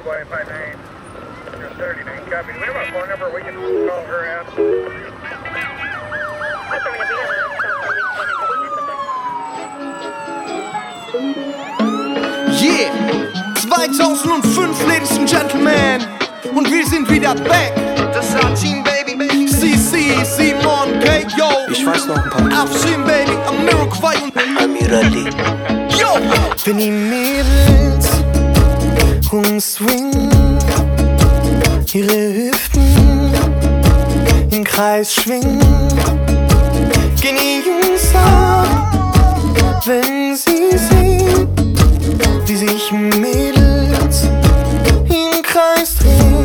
259, just 39, copy. Do we have a phone number we can call her at? Yeah, 2005, Ladies and Gentlemen, und wir sind wieder back. Das Team, baby. CC, Simon, K, yo. Ich weiß noch ein paar. Afshin, baby, Amiroquai und Amir Ali. Yo! Wenn die Mädels rumswingen, ihre Hüften im Kreis schwingen, gehen die Jungs ab, wenn sie sehen, wie sich Mädels im Kreis drehen.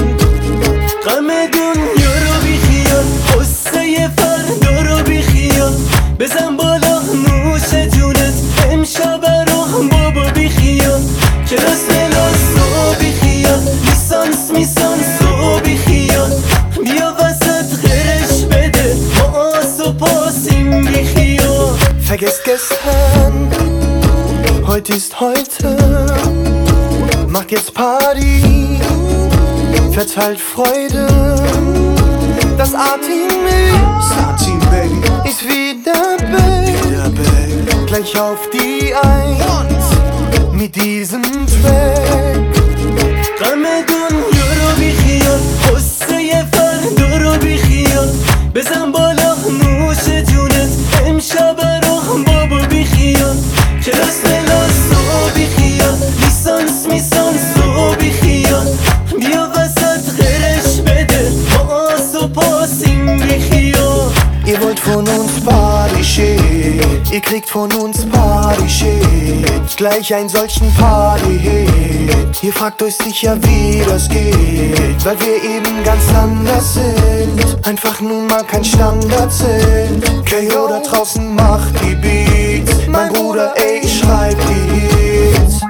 غمدون یارو بی خیال قصه فردا رو بی خیال بزن بالا نوش جونت امشب رو بابا بی خیال کلاس و بی خیال لیسانس و بی خیال بیا وسط غرش بده ما آس و پاسیم بی خیال. Vergesst gestern, heute ist heute, macht jetzt Party, verteilt Freude. Das A-Team ist wieder back, gleich auf die Eins mit diesem Track. غمدون یارو بی خیال قصه فردا رو بی خیال بزن بالا نوش جونت امشب رو بابا بی خیال کلاس و بی خیال لیسانس و بی خیال بیا وسط غرش بده ما آس و پاسیم بی خیال. Ihr wollt von uns Party-Shit, ihr kriegt von uns Party-Shit, gleich einen solchen Party-Hit. Ihr fragt euch sicher, wie das geht, weil wir eben ganz anders sind, einfach nun mal kein Standard sind. KO da draußen macht die Beats, mein Bruder, ey, ich schreib die Hits.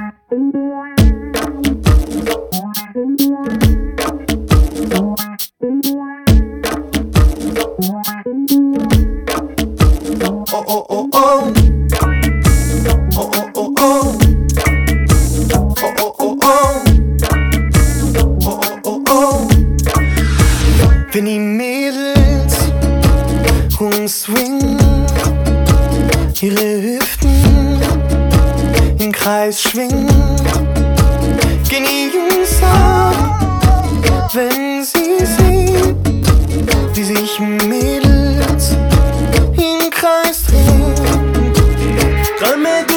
Oh, oh, oh, oh. Oh, oh, oh, oh. Oh, oh, oh, oh. Oh, oh, oh, oh. Wenn die Mädels rumswingen, ihre Hüften im Kreis schwingen, gehen die Jungs ab, wenn sie sehen, wie sich Mädels im Kreis drehen.